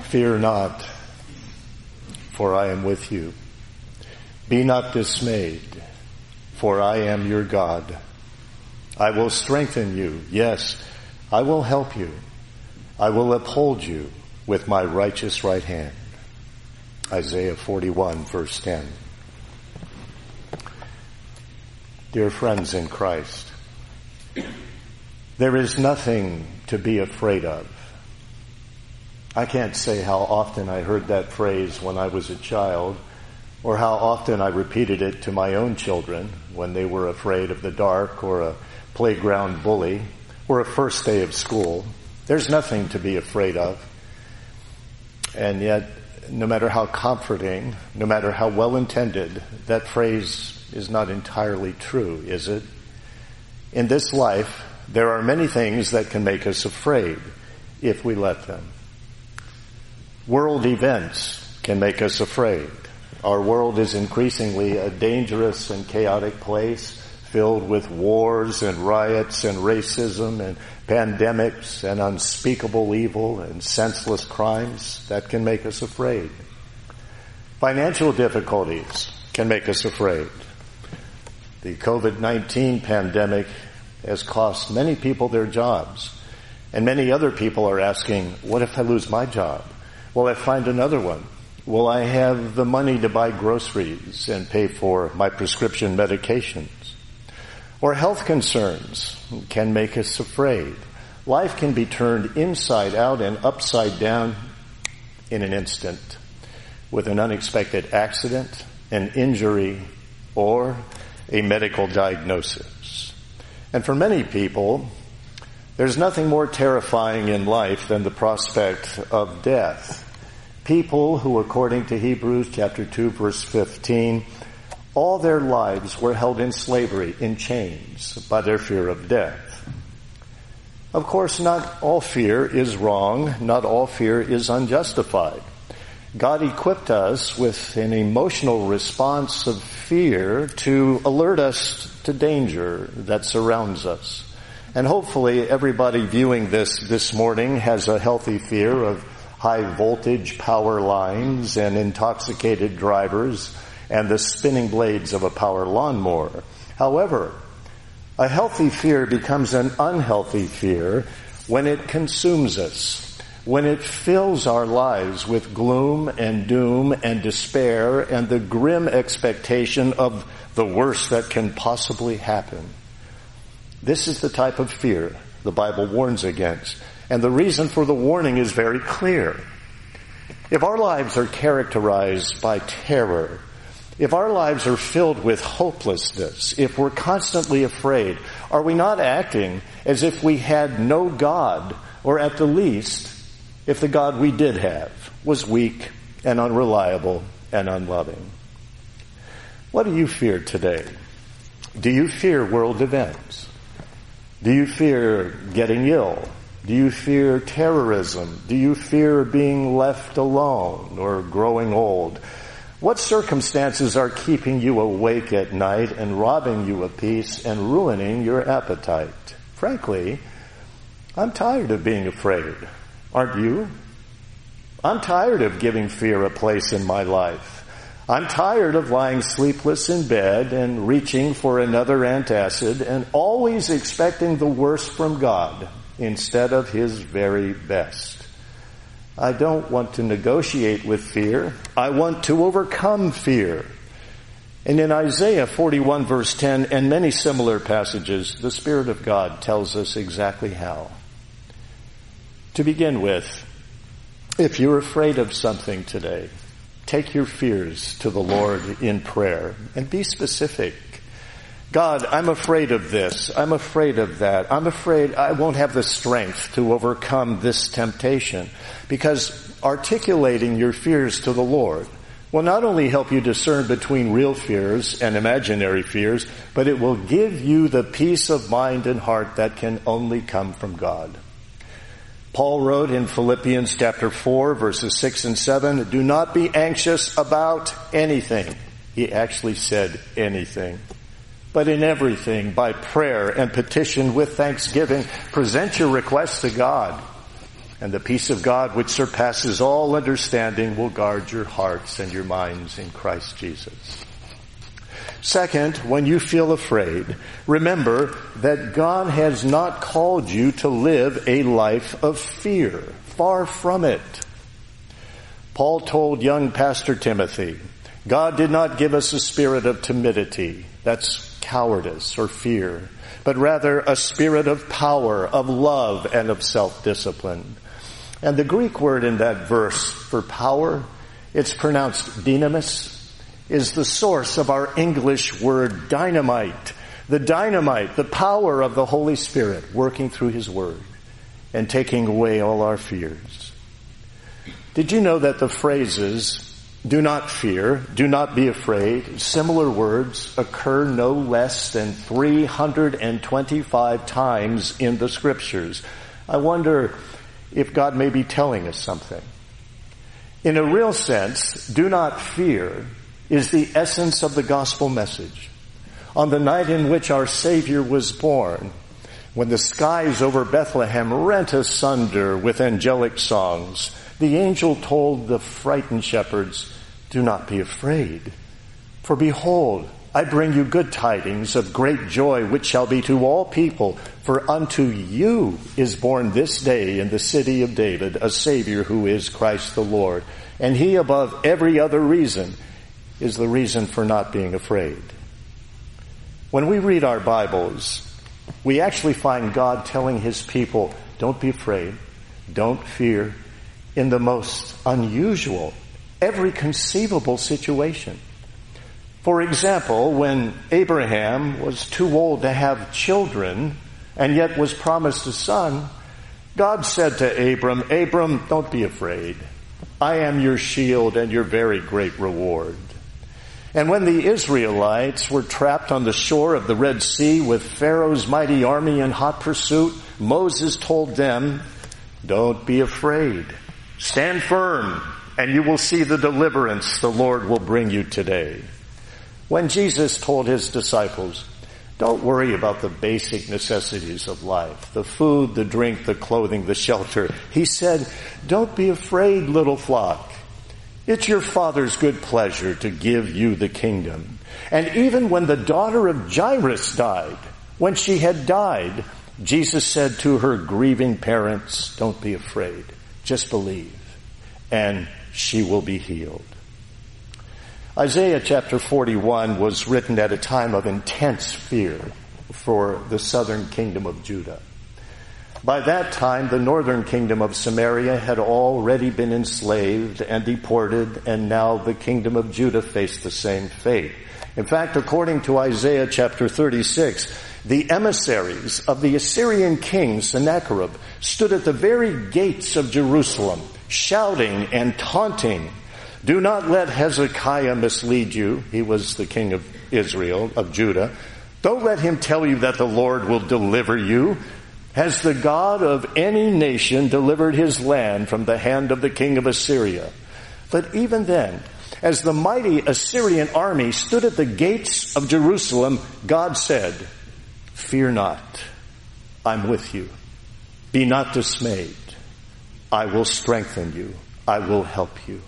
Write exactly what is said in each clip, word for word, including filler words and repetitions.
Fear not, for I am with you. Be not dismayed, for I am your God. I will strengthen you. Yes, I will help you. I will uphold you with my righteous right hand. Isaiah forty-one, verse ten. Dear friends in Christ, there is nothing to be afraid of. I can't say how often I heard that phrase when I was a child, or how often I repeated it to my own children when they were afraid of the dark, or a playground bully, or a first day of school. There's nothing to be afraid of. And yet, no matter how comforting, no matter how well-intended, that phrase is not entirely true, is it? In this life, there are many things that can make us afraid if we let them. World events can make us afraid. Our world is increasingly a dangerous and chaotic place, filled with wars and riots and racism and pandemics and unspeakable evil and senseless crimes that can make us afraid. Financial difficulties can make us afraid. The covid nineteen pandemic has cost many people their jobs, and many other people are asking, what if I lose my job? Will I find another one? Will I have the money to buy groceries and pay for my prescription medications? Or health concerns can make us afraid. Life can be turned inside out and upside down in an instant with an unexpected accident, an injury, or a medical diagnosis. And for many people, there's nothing more terrifying in life than the prospect of death. People who, according to Hebrews chapter two, verse fifteen, all their lives were held in slavery, in chains, by their fear of death. Of course, not all fear is wrong. Not all fear is unjustified. God equipped us with an emotional response of fear to alert us to danger that surrounds us. And hopefully everybody viewing this this morning has a healthy fear of high voltage power lines and intoxicated drivers and the spinning blades of a power lawnmower. However, a healthy fear becomes an unhealthy fear when it consumes us, when it fills our lives with gloom and doom and despair and the grim expectation of the worst that can possibly happen. This is the type of fear the Bible warns against. And the reason for the warning is very clear. If our lives are characterized by terror, if our lives are filled with hopelessness, if we're constantly afraid, are we not acting as if we had no God, or at the least, if the God we did have was weak and unreliable and unloving? What do you fear today? Do you fear world events? Do you fear getting ill? Do you fear terrorism? Do you fear being left alone or growing old? What circumstances are keeping you awake at night and robbing you of peace and ruining your appetite? Frankly, I'm tired of being afraid. Aren't you? I'm tired of giving fear a place in my life. I'm tired of lying sleepless in bed and reaching for another antacid and always expecting the worst from God instead of His very best. I don't want to negotiate with fear. I want to overcome fear. And in Isaiah forty-one verse ten and many similar passages, the Spirit of God tells us exactly how. To begin with, if you're afraid of something today, take your fears to the Lord in prayer and be specific. God, I'm afraid of this. I'm afraid of that. I'm afraid I won't have the strength to overcome this temptation. Because articulating your fears to the Lord will not only help you discern between real fears and imaginary fears, but it will give you the peace of mind and heart that can only come from God. Paul wrote in Philippians chapter four, verses six and seven, do not be anxious about anything. He actually said anything. But in everything, by prayer and petition with thanksgiving, present your requests to God. And the peace of God, which surpasses all understanding, will guard your hearts and your minds in Christ Jesus. Second, when you feel afraid, remember that God has not called you to live a life of fear. Far from it. Paul told young Pastor Timothy, God did not give us a spirit of timidity, that's cowardice or fear, but rather a spirit of power, of love, and of self-discipline. And the Greek word in that verse for power, it's pronounced dynamis, is the source of our English word dynamite. The dynamite, the power of the Holy Spirit working through His Word and taking away all our fears. Did you know that the phrases, do not fear, do not be afraid, similar words occur no less than three hundred twenty-five times in the Scriptures? I wonder if God may be telling us something. In a real sense, do not fear is the essence of the gospel message. On the night in which our Savior was born, when the skies over Bethlehem rent asunder with angelic songs, the angel told the frightened shepherds, do not be afraid, for behold, I bring you good tidings of great joy, which shall be to all people. For unto you is born this day in the city of David a Savior who is Christ the Lord. And He, above every other reason, is the reason for not being afraid. When we read our Bibles, we actually find God telling His people, don't be afraid, don't fear, in the most unusual, every conceivable situation. For example, when Abraham was too old to have children and yet was promised a son, God said to Abram, Abram, don't be afraid. I am your shield and your very great reward. And when the Israelites were trapped on the shore of the Red Sea with Pharaoh's mighty army in hot pursuit, Moses told them, don't be afraid. Stand firm, and you will see the deliverance the Lord will bring you today. When Jesus told His disciples, don't worry about the basic necessities of life, the food, the drink, the clothing, the shelter, He said, don't be afraid, little flock. It's your Father's good pleasure to give you the kingdom. And even when the daughter of Jairus died, when she had died, Jesus said to her grieving parents, don't be afraid, just believe, and she will be healed. Isaiah chapter forty-one was written at a time of intense fear for the southern kingdom of Judah. By that time, the northern kingdom of Samaria had already been enslaved and deported, and now the kingdom of Judah faced the same fate. In fact, according to Isaiah chapter thirty-six, the emissaries of the Assyrian king Sennacherib stood at the very gates of Jerusalem, shouting and taunting, do not let Hezekiah mislead you. He was the king of Israel, of Judah. Don't let him tell you that the Lord will deliver you. Has the God of any nation delivered his land from the hand of the king of Assyria? But even then, as the mighty Assyrian army stood at the gates of Jerusalem, God said, fear not, I'm with you. Be not dismayed. I will strengthen you. I will help you.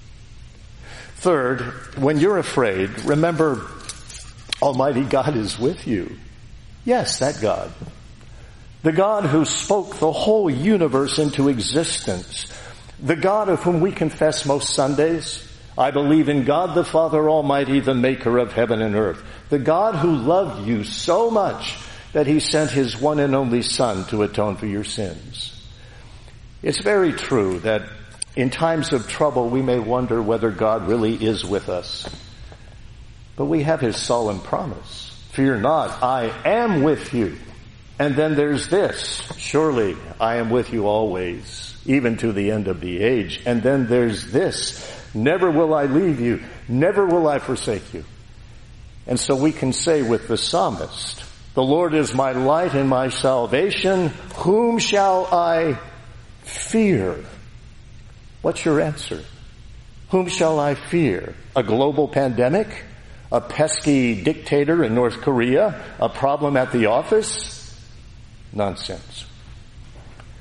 Third, when you're afraid, remember, Almighty God is with you. Yes, that God. The God who spoke the whole universe into existence. The God of whom we confess most Sundays. I believe in God the Father Almighty, the maker of heaven and earth. The God who loved you so much that He sent His one and only Son to atone for your sins. It's very true that in times of trouble, we may wonder whether God really is with us. But we have His solemn promise. Fear not, I am with you. And then there's this, surely I am with you always, even to the end of the age. And then there's this, never will I leave you, never will I forsake you. And so we can say with the psalmist, the Lord is my light and my salvation, whom shall I fear? What's your answer? Whom shall I fear? A global pandemic? A pesky dictator in North Korea? A problem at the office? Nonsense.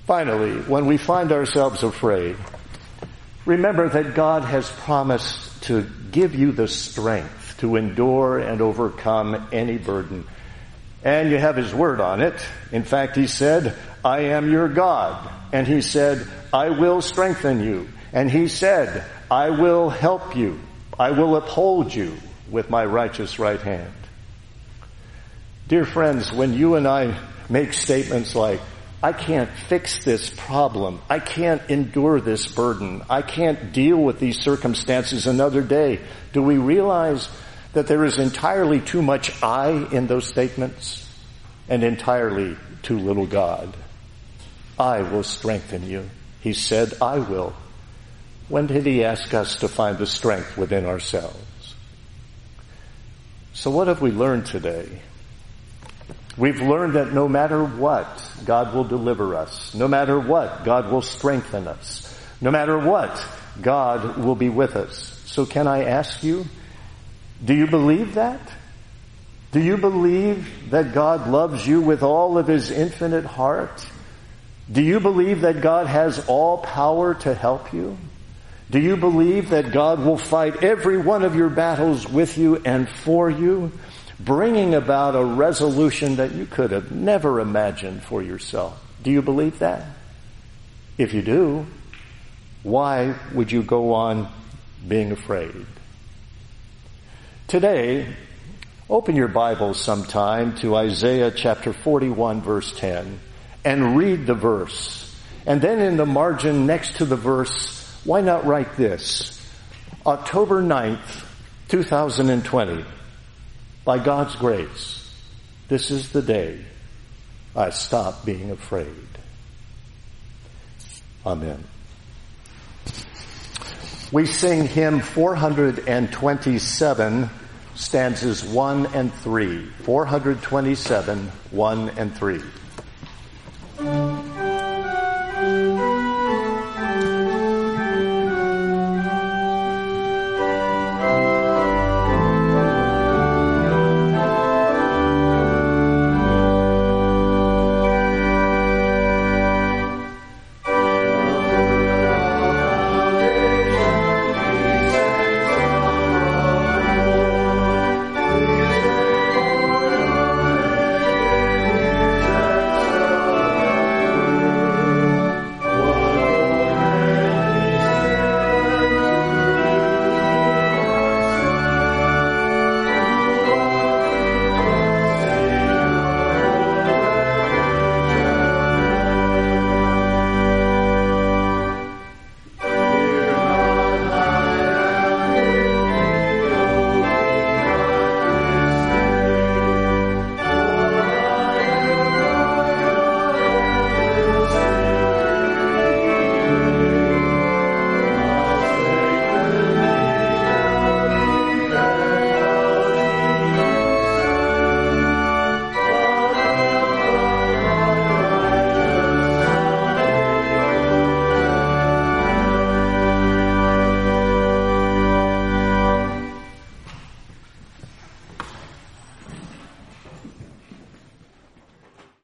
Finally, when we find ourselves afraid, remember that God has promised to give you the strength to endure and overcome any burden. And you have His word on it. In fact, He said, I am your God. And He said, I will strengthen you. And He said, I will help you. I will uphold you with my righteous right hand. Dear friends, when you and I make statements like, I can't fix this problem, I can't endure this burden, I can't deal with these circumstances another day, do we realize that there is entirely too much I in those statements and entirely too little God? I will strengthen you. He said, I will. When did He ask us to find the strength within ourselves? So what have we learned today? We've learned that no matter what, God will deliver us. No matter what, God will strengthen us. No matter what, God will be with us. So can I ask you, do you believe that? Do you believe that God loves you with all of His infinite heart? Do you believe that God has all power to help you? Do you believe that God will fight every one of your battles with you and for you, bringing about a resolution that you could have never imagined for yourself? Do you believe that? If you do, why would you go on being afraid? Today, open your Bibles sometime to Isaiah chapter forty-one, verse ten, and read the verse. And then in the margin next to the verse, why not write this? October ninth, two thousand twenty. By God's grace, this is the day I stopped being afraid. Amen. We sing hymn four twenty-seven, stanzas one and three. four twenty-seven, one and three.